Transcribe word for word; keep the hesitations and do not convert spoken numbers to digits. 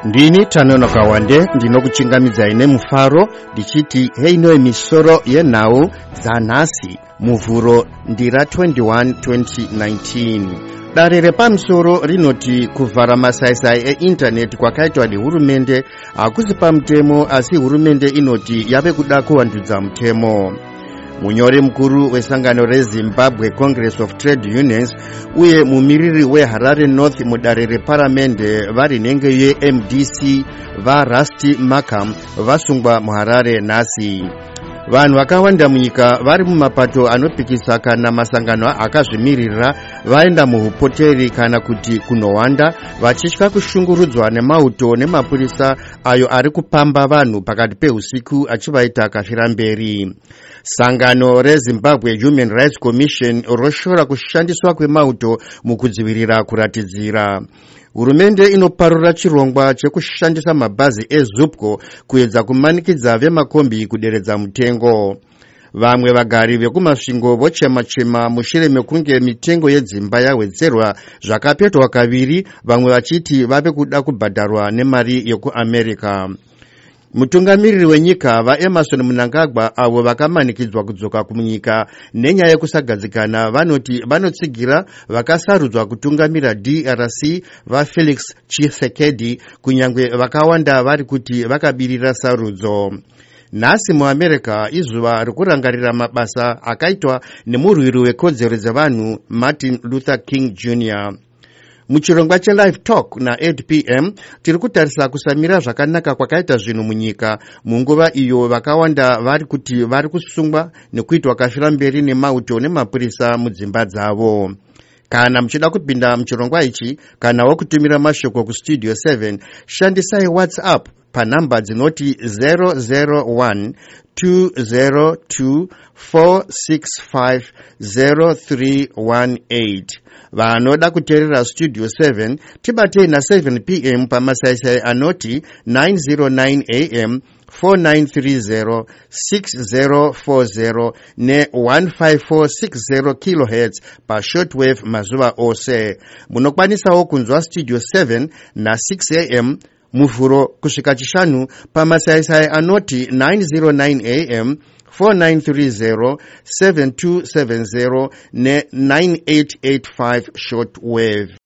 Ndini Tanono Kawande ndinokuchingamidzai ine mufaro ndichiti heino emisoro yenhau dzanhasi muvhuro ndira twenty-one twenty nineteen. Dare repamusoro rinoti kuvhara masaisai eindaneti kwakaitwa nehurumende hakusi pamutemo, asi hurumende inoti yave kuda kuvandudza mutemo. Munyori mukuru wesangano reZimbabwe Congress of Trade Unions uye mumiriri weHarare North mudare reparamende vari nhengo yeM D C vaRusty Markham vasungwa muHarare nhasi. Vanhu vakawanda munyika vari mumapato anopikisa kana masangano akazvimirira vaenda muhupoteri kana kuti kunowanda vachitya kushungurudzwa nemauto nemapurisa ayo ari kupamba vanhu pakati peusiku achivaita kafira mberi. Sangano reZimbabwe Human Rights Commission roshora kushandiswa kwemauto mukudzivirira kuratidzira. Hurumende inoparura chirongwa chekushandisa mabhazi eZupco kuedza kumanikidza vemakombi kuderedza mutengo. Vamwe vagari vekumasvingo vochema-chema mushure mekunge mitengo yedzimba yawedzerwa zvakapetwa kaviri, vamwe vachiti vave kuda kubhadharwa nemari yekuAmerica. Mutungamiriri wenyika vaEmerson Mnangagwa avo vakamanikidzwa kudzoka kumunyika nenyaya yekusagadzikana vanoti vanotsigira vakasarudzwa kutungamira D R C vaFelix Tshisekedi kunyangwe vakawanda vari kuti vakabirira sarudzo. Nhasi muAmerica izuva rekurangarira mabasa akaitwa nemurwiri wekodzero dzevanhu Martin Luther King Junior Muchirongwa cheLive Talk na eight p m tiri kutarisa kusamira zvakanaka kwakaita zvinhu munyika munguva iyo vakawanda vari kuti vari kusungwa nekuitwa kafira mberi nemauto nemapurisa mudzimba dzavo. Kana muchida kupinda muchirongwa ichi kana wokutumira mashoko kustudio seven, shandisai WhatsApp panamba dzinoti zero zero one two zero two four six five zero three one eight. Vanoda kuteerera Studio seven tibatei na seven p m pamasaisai anoti nine oh nine a m four nine three zero six zero four zero ne one five four six zero kilohertz pa shortwave mazuva ose. Munokwanisawo kunzwa Studio seven na six a m muvhuro kusvika chishanu pamasaisai anoti nine oh nine a m four nine three zero seven two seven zero ne nine eight eight five shortwave.